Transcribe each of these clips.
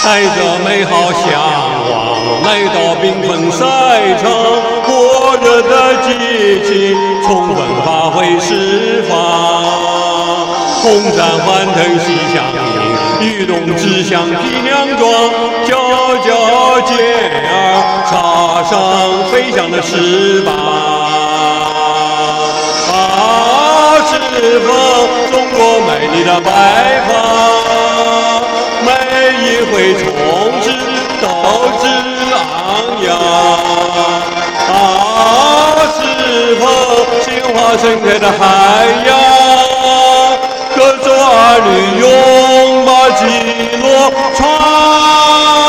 带着美好向往，来到缤纷赛场，火热的激情充分发挥释放。红山欢腾喜相迎，玉龙指向皮娘庄，皎皎健儿插上飞翔的翅膀。是否中国美丽的白发，每一回冲刺斗志昂扬。是否鲜花盛开的海洋，歌颂儿女拥抱击落窗。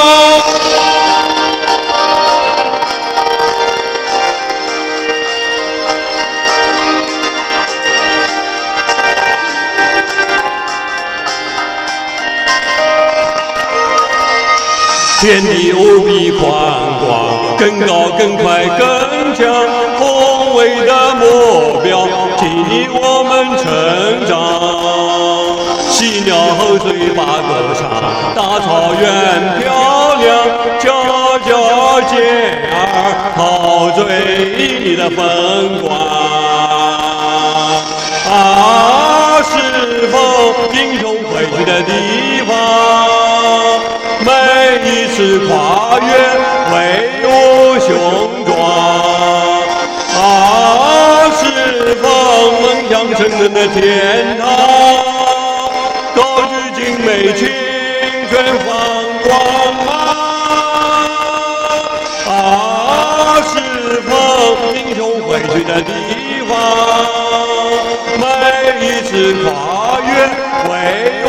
天地无比宽广，更高更快更强，宏伟的目标激励我们成长。犀鸟后随把歌唱，大草原漂亮，皎皎健儿陶醉你的风光。是否英雄汇聚的地方？每一次跨越威武雄壮，是否梦想成真的天堂？高举精美青春放光芒。是否英雄汇聚的地方？每一次跨越威